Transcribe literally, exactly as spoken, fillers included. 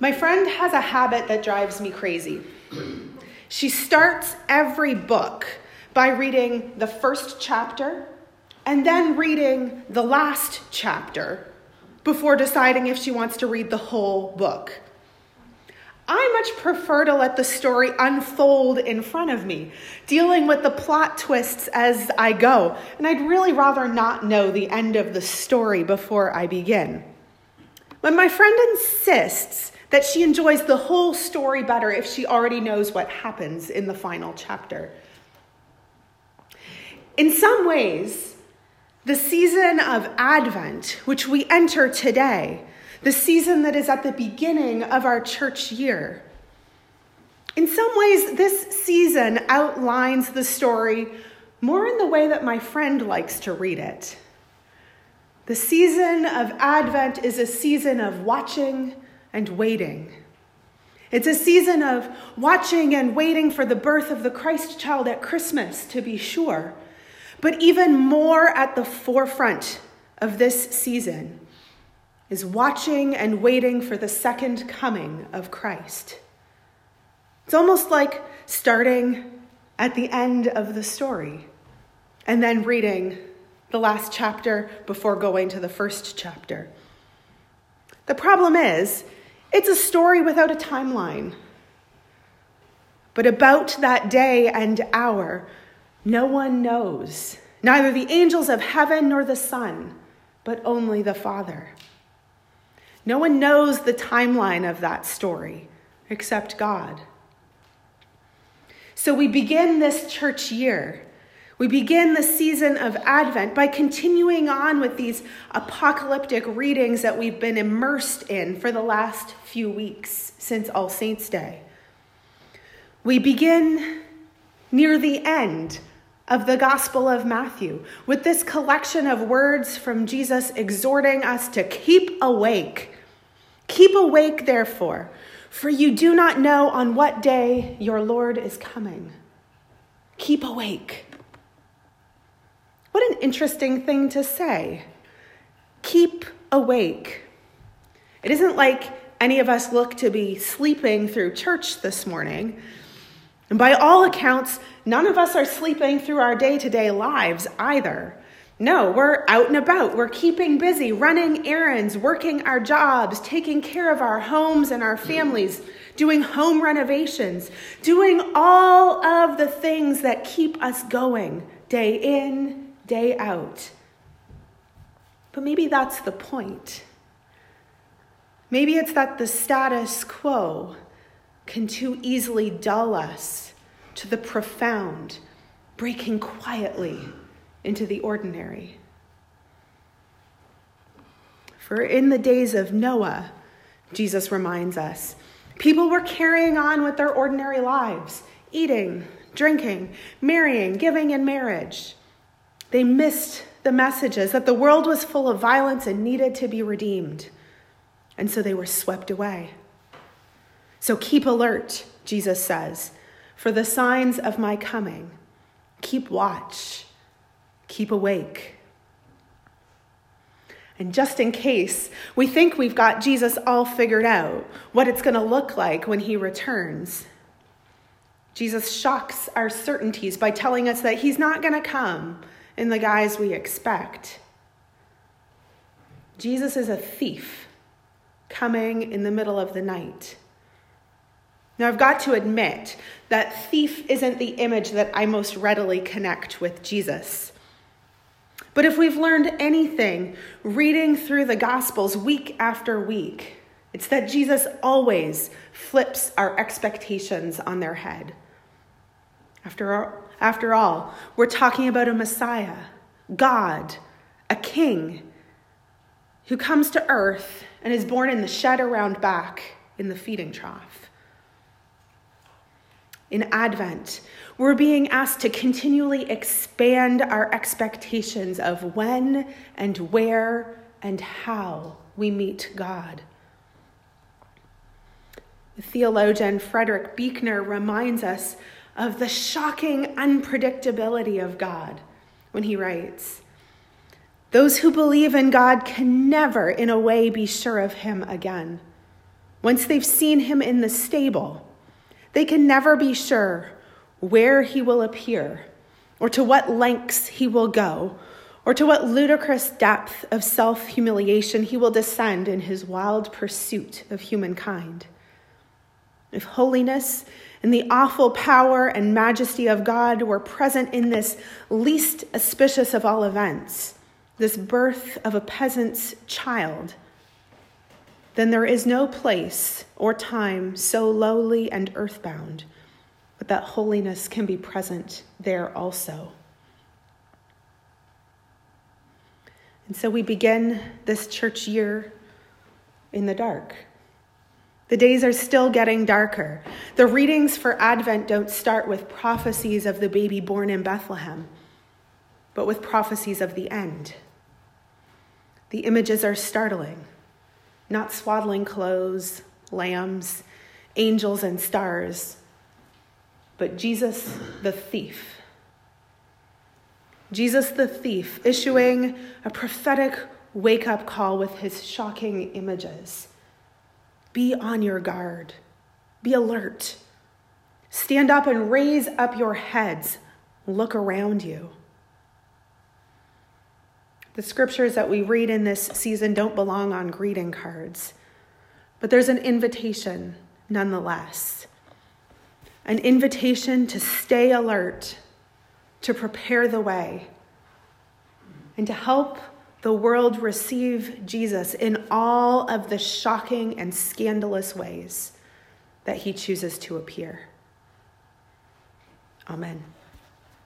My friend has a habit that drives me crazy. She starts every book by reading the first chapter and then reading the last chapter before deciding if she wants to read the whole book. I much prefer to let the story unfold in front of me, dealing with the plot twists as I go, and I'd really rather not know the end of the story before I begin. But my friend insists that she enjoys the whole story better if she already knows what happens in the final chapter. In some ways, the season of Advent, which we enter today, the season that is at the beginning of our church year, in some ways, this season outlines the story more in the way that my friend likes to read it. The season of Advent is a season of watching and waiting. It's a season of watching and waiting for the birth of the Christ child at Christmas, to be sure. But even more at the forefront of this season is watching and waiting for the second coming of Christ. It's almost like starting at the end of the story and then reading the last chapter before going to the first chapter. The problem is, it's a story without a timeline. But about that day and hour, no one knows, neither the angels of heaven nor the Son, but only the Father. No one knows the timeline of that story except God. So we begin this church year. We begin the season of Advent by continuing on with these apocalyptic readings that we've been immersed in for the last few weeks since All Saints' Day. We begin near the end of the Gospel of Matthew with this collection of words from Jesus exhorting us to keep awake. Keep awake, therefore, for you do not know on what day your Lord is coming. Keep awake. What an interesting thing to say. Keep awake. It isn't like any of us look to be sleeping through church this morning. And by all accounts, none of us are sleeping through our day-to-day lives either. No, we're out and about. We're keeping busy, running errands, working our jobs, taking care of our homes and our families, doing home renovations, doing all of the things that keep us going day in, day out. But maybe that's the point. Maybe it's that the status quo can too easily dull us to the profound, breaking quietly into the ordinary. For in the days of Noah, Jesus reminds us, people were carrying on with their ordinary lives, eating, drinking, marrying, giving in marriage. They missed the messages that the world was full of violence and needed to be redeemed. And so they were swept away. So keep alert, Jesus says, for the signs of my coming. Keep watch. Keep awake. And just in case we think we've got Jesus all figured out, what it's going to look like when he returns, Jesus shocks our certainties by telling us that he's not going to come in the guise we expect. Jesus is a thief coming in the middle of the night. Now, I've got to admit that thief isn't the image that I most readily connect with Jesus. But if we've learned anything reading through the Gospels week after week, it's that Jesus always flips our expectations on their head. After all, after all, we're talking about a Messiah, God, a king, who comes to earth and is born in the shed around back in the feeding trough. In Advent, we're being asked to continually expand our expectations of when and where and how we meet God. The theologian Frederick Buechner reminds us of the shocking unpredictability of God when he writes, "Those who believe in God can never, in a way, be sure of him again. once they've seen him in the stable, they can never be sure where he will appear, or to what lengths he will go, or to what ludicrous depth of self-humiliation he will descend in his wild pursuit of humankind. If holiness and the awful power and majesty of God were present in this least auspicious of all events, this birth of a peasant's child, then there is no place or time so lowly and earthbound, but that holiness can be present there also. And so we begin this church year in the dark. The days are still getting darker. The readings for Advent don't start with prophecies of the baby born in Bethlehem, but with prophecies of the end. The images are startling. Not swaddling clothes, lambs, angels, and stars, but Jesus the thief. Jesus the thief issuing a prophetic wake-up call with his shocking images. Be on your guard. Be alert. Stand up and raise up your heads. Look around you. The scriptures that we read in this season don't belong on greeting cards, but there's an invitation nonetheless. An invitation to stay alert, to prepare the way, and to help the world receive Jesus in all of the shocking and scandalous ways that he chooses to appear. Amen.